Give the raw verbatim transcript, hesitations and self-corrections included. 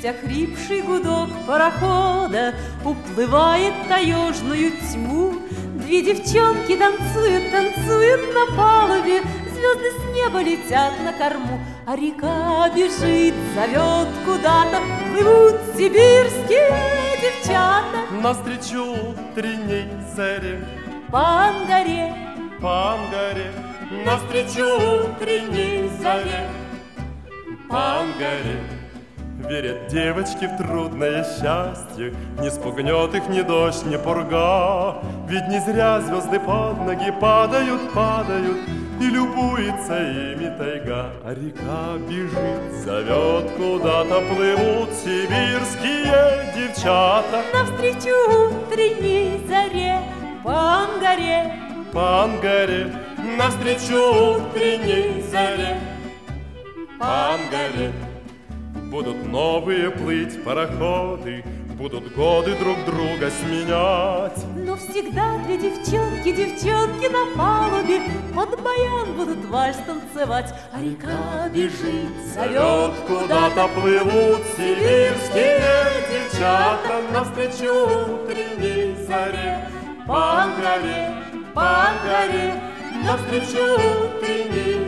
слышать охрипший гудок парохода, уплывает таежную тьму. Две девчонки танцуют, танцуют на палубе, звезды с неба летят на корму, а река бежит, зовет куда-то, плывут сибирские девчата. Навстречу утренней заре, по Ангаре, по Ангаре, навстречу утренней заре, по Ангаре. Верят девочки в трудное счастье, не спугнет их ни дождь, ни пурга. Ведь не зря звезды под ноги падают, падают, и любуется ими тайга. А река бежит, зовет куда-то, плывут сибирские девчата. Навстречу утренней заре, по Ангаре, по Ангаре, навстречу утренней заре, по Ангаре. Будут новые плыть пароходы, будут годы друг друга сменять. Но всегда две девчонки, девчонки на палубе под баян будут вальс танцевать. А река бежит, зовет куда-то, плывут сибирские девчата. Навстречу утренней заре, по Ангаре, по Ангаре, навстречу утренней